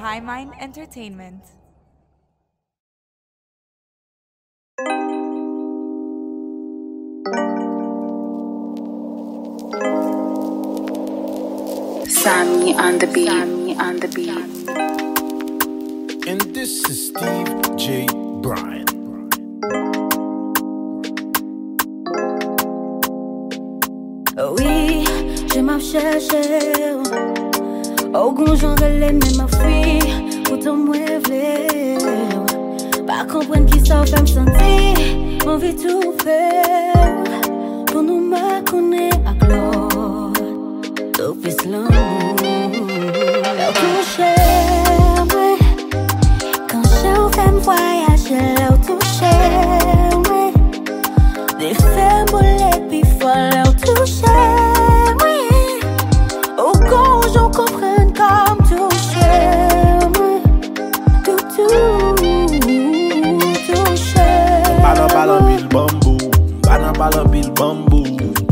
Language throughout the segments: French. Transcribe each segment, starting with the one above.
High Mind Entertainment. Sammy on the beat. And this is Steve J. Bryan. Oui, je m'en cherche. Au gonjon relais, mais ma fille, pourtant moi v'lais. Pas comprendre qui ça fait me sentir. Envie tout faire. Pour nous me connaître à gloire. Tout puisse l'amour. Là où toucher, quand je fais me voyager, là où toucher, des femmes boulets, puis folles, là où toucher. Au gonjon comprenne comme toucher. Tout toucher. Bana bil bamboo, bana bil bamboo.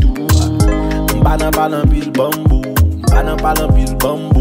Bana bil bamboo, bana bil bamboo.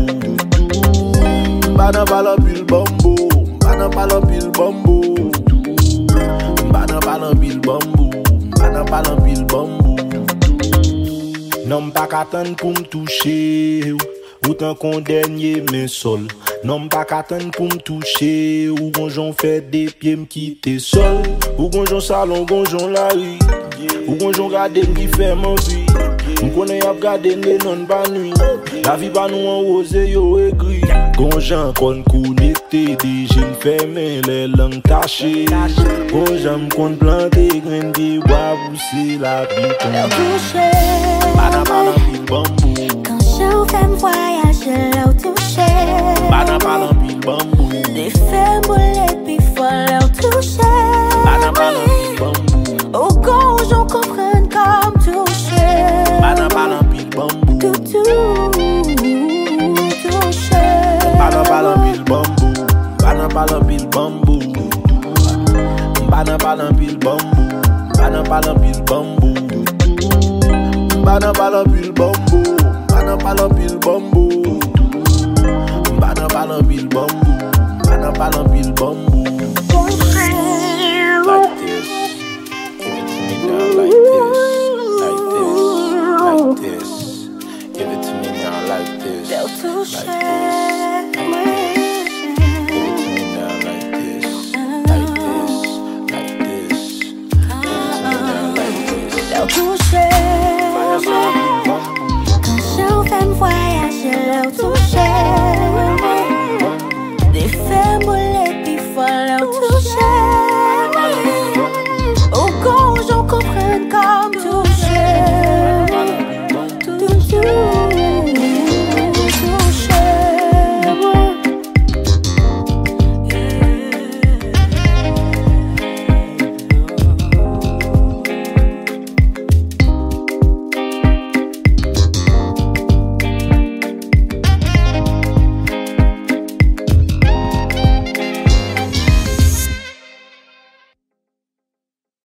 Bana bil bamboo, bana bil bamboo. Bana bil bamboo, bana bil bamboo. Non pas qu'attendre pour me toucher, autant qu'on dernier mais sol. Non pas qu'attendre pour me toucher, ou gonjon fait des pieds me quitter seul. Ou gonjon salon, gonjon la rue, ou gonjon garder qui fait mon vie. On connaît à garder les non pas nuit. La vie pas nous en rose yo aigri. Gonjon qu'on connecté, des jeunes fermés, les langues cachées. Gonjon qu'on planté, grain de bois pousser la vie. Bana bil bamboo. Quand je fais me voyager, là où toucher. Bana bil bamboo. Des femmes boulets, puis folles, là où toucher. Bana bil bamboo. Au gonjon comprenne comme toucher. Bana bil bamboo. Tout toucher. Bana bil bamboo. Bana bil bamboo. Bana bil bamboo. Bana bil bamboo. Bana bil bamboo. Bana bil bamboo. Bana bil bamboo. Bana bil bamboo. Like this. Give it to me now like this. Like this. Like this. Give it to me now like this. Like this. Give it to me now like this. Like this. Like this. Give it to me now like this. Toucher.